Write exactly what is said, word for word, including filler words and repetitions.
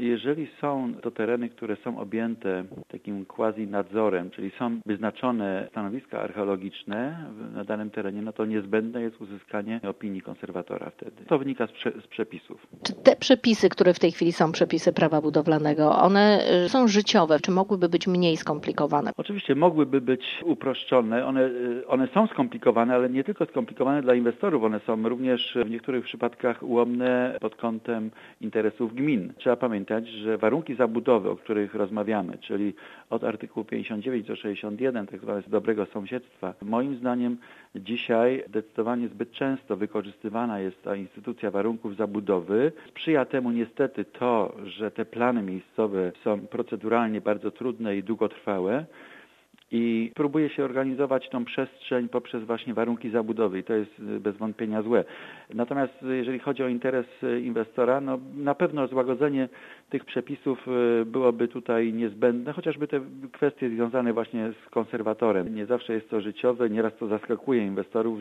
jeżeli są to tereny, które są objęte takim quasi-nadzorem, czyli są wyznaczone stanowiska archeologiczne na danym terenie, no to niezbędne jest uzyskanie opinii konserwatora wtedy. To wynika z, prze, z przepisów. Czy te przepisy, które w tej chwili są, przepisy prawa budowlanego, one są życiowe, czy mogłyby być mniej skomplikowane? Oczywiście mogłyby być uproszczone. One, one są skomplikowane, ale nie tylko skomplikowane dla inwestorów. One są również w niektórych przypadkach ułomne pod kątem interesów gmin. Trzeba pamiętać, że warunki zabudowy, o których rozmawiamy, czyli od artykułu pięćdziesiąt dziewięć do sześćdziesiąt jeden, tak zwanego dobrego sąsiedztwa, moim zdaniem dzisiaj zdecydowanie zbyt często wykorzystywana jest ta instytucja warunków zabudowy. Sprzyja temu niestety to, że te plany miejscowe są proceduralnie bardzo trudne i długotrwałe i próbuje się organizować tą przestrzeń poprzez właśnie warunki zabudowy i to jest bez wątpienia złe. Natomiast jeżeli chodzi o interes inwestora, no na pewno złagodzenie tych przepisów byłoby tutaj niezbędne, chociażby te kwestie związane właśnie z konserwatorem. Nie zawsze jest to życiowe, nieraz to zaskakuje inwestorów,